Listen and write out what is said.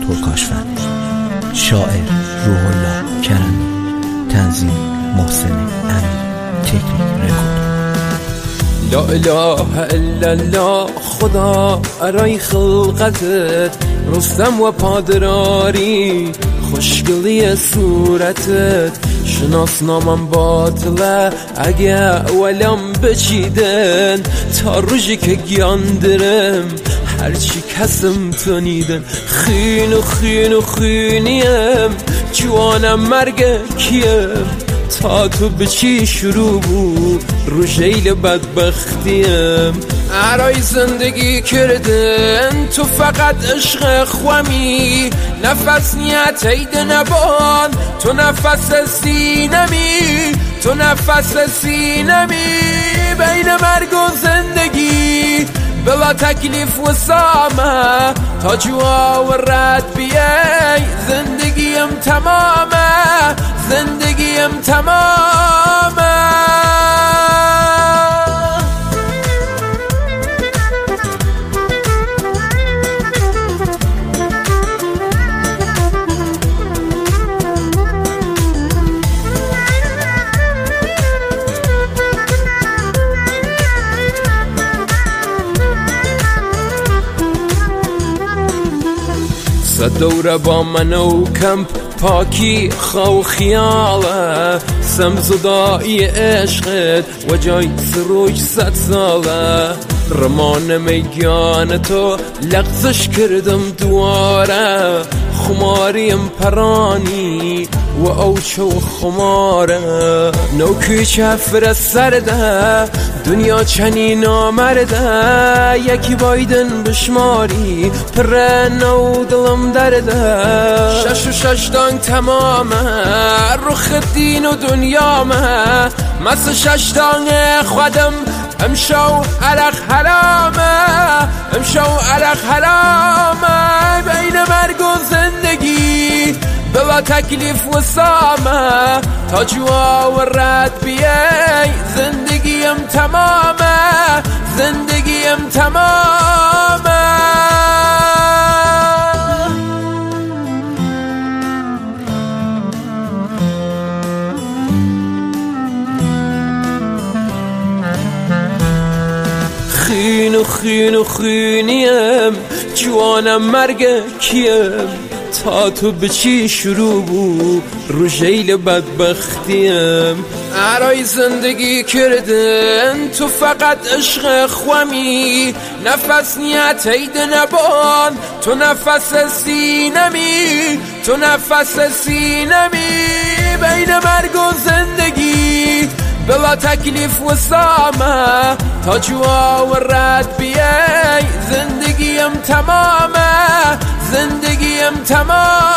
اشترپور کاشفندی، شاعر روح الله کرمی، تنظیم محسن امین، تکنیک رکورد. لا اله الا الله خدا ارای خلقتت، رستم و پادراری خوشگلی صورتت. شناسنامم باطله اگه ولم بچیدن، تا روزی که گیاندرم هرچی کسم تنیدن. خین و خین و خینیم جوانم مرگ کیم، تا تو به چی شروع بود رو جیل بدبختیم. ارای زندگی کردن تو فقط عشق خوامی، نفس نیت عید نبان تو نفس سینمی، تو نفس سینمی. بین مرگ و زندگی بلا تکلیف و سامه، تا جوا و رد بیای زندگیم تمامه، زندگیم تمامه. دوره با من و کمپ پاکی خو خیاله، سمزدایی عشقت و جای سروج 100 ساله. رمان میگان تو لغزش کردم دواره، خماریم پرانی و اوچو خماره. نوکی چفر سرده دنیا چنین آمرده، یکی بایدن بشماری پر نو دلم درده. 6 و 6 دانگ تمامه رخ دین و دنیامه، مثل 6 دانگ خودم امشو عرق حرامه، امشو عرق حرامه. بین مرگ و زندگی بلا تکلیف و سامه، تا جوا و رد بیای زندگیم تمامه، زندگیم تمامه. خین و خین و خینیم جوانم مرگ کیم، تا تو به چی شروع بود رو جیل بدبختیم. ارای زندگی کردن تو فقط عشق خوامی، نفس نیت عید نبان تو نفس سینمی، تو نفس سینمی. بین مرگ و زندگی بلا تکلیف و سامه، تا جوا و رد بیای زندگیم تمامه، زندگیم تمامه.